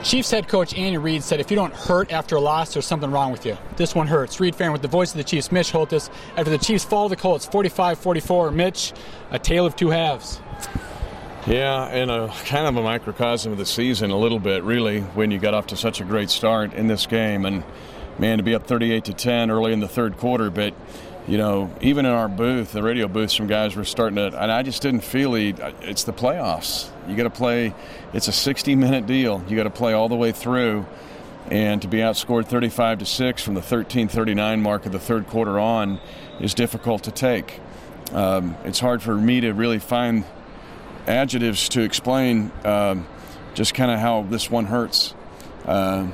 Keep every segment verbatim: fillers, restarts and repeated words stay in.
Chiefs head coach Andy Reid said if you don't hurt after a loss, there's something wrong with you. This one hurts. Reid Farron with the voice of the Chiefs, Mitch Holthus, after the Chiefs fall to the Colts forty-five forty-four. Mitch, a tale of two halves. Yeah, and a kind of a microcosm of the season a little bit, really, when you got off to such a great start in this game. And, man, to be up thirty-eight to ten early in the third quarter. But, you know, even in our booth, the radio booth, some guys were starting to – and I just didn't feel it. It's the playoffs. You got to play – it's a sixty-minute deal. You got to play all the way through. And to be outscored thirty-five to six from the thirteen thirty-nine mark of the third quarter on is difficult to take. Um, it's hard for me to really find – adjectives to explain um, just kind of how this one hurts. Uh,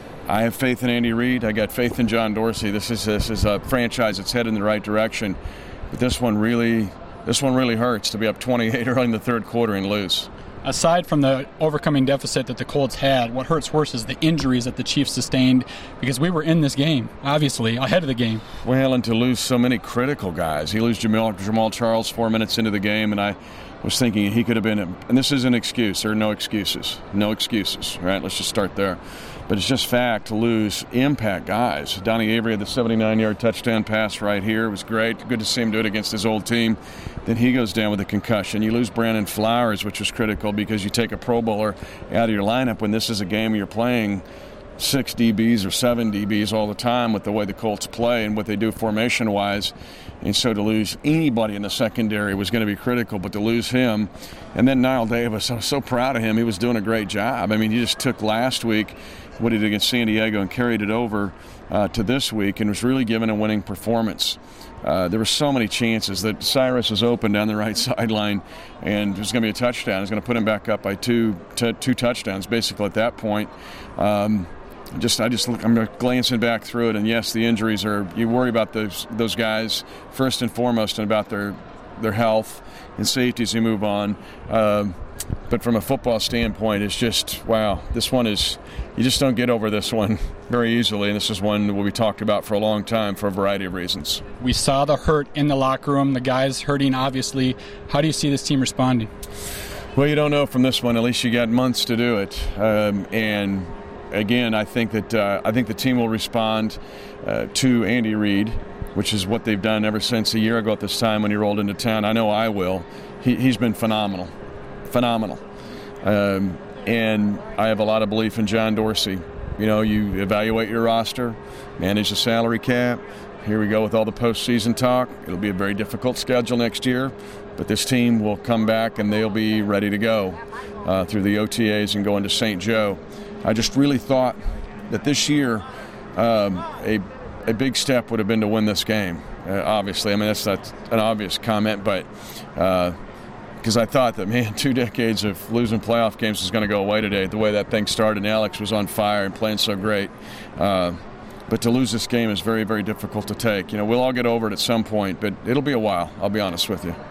I have faith in Andy Reid. I got faith in John Dorsey. This is this is a franchise that's headed in the right direction. But this one really, this one really hurts to be up twenty-eight early in the third quarter and lose. Aside from the overcoming deficit that the Colts had, what hurts worse is the injuries that the Chiefs sustained, because we were in this game, obviously, ahead of the game. Well, and to lose so many critical guys. You lose Jamal, Jamal Charles four minutes into the game, and I was thinking he could have been, and this is an excuse. There are no excuses. No excuses, right? Let's just start there. But it's just fact to lose impact guys. Donnie Avery had the seventy-nine-yard touchdown pass right here. It was great. Good to see him do it against his old team. Then he goes down with a concussion. You lose Brandon Flowers, which was critical because you take a Pro Bowler out of your lineup when this is a game you're playing six D Bs or seven D Bs all the time with the way the Colts play and what they do formation-wise. And so to lose anybody in the secondary was going to be critical, but to lose him. And then Niall Davis, I was so proud of him. He was doing a great job. I mean, he just took last week what he did against San Diego and carried it over uh, to this week and was really given a winning performance. Uh, there were so many chances that Cyrus was open down the right sideline, and it was going to be a touchdown. It was going to put him back up by two, t- two touchdowns, basically at that point. Um, Just, I just, I'm glancing back through it, and yes, the injuries are. You worry about those those guys first and foremost, and about their their health and safety as you move on. Um, but from a football standpoint, it's just wow. This one is, you just don't get over this one very easily, and this is one that will be talked about for a long time for a variety of reasons. We saw the hurt in the locker room. The guys hurting, obviously. How do you see this team responding? Well, you don't know from this one. At least you got months to do it, um, and. Again, I think that uh, I think the team will respond uh, to Andy Reid, which is what they've done ever since a year ago at this time when he rolled into town. I know I will. He, he's been phenomenal, phenomenal, um, and I have a lot of belief in John Dorsey. You know, you evaluate your roster, manage the salary cap. Here we go with all the postseason talk. It'll be a very difficult schedule next year, but this team will come back and they'll be ready to go uh, through the O T As and go into Saint Joe. I just really thought that this year um, a a big step would have been to win this game. Uh, obviously, I mean, that's not an obvious comment, but because uh, I thought that, man, two decades of losing playoff games was going to go away today, the way that thing started, and Alex was on fire and playing so great. Uh, but to lose this game is very, very difficult to take. You know, we'll all get over it at some point, but it'll be a while, I'll be honest with you.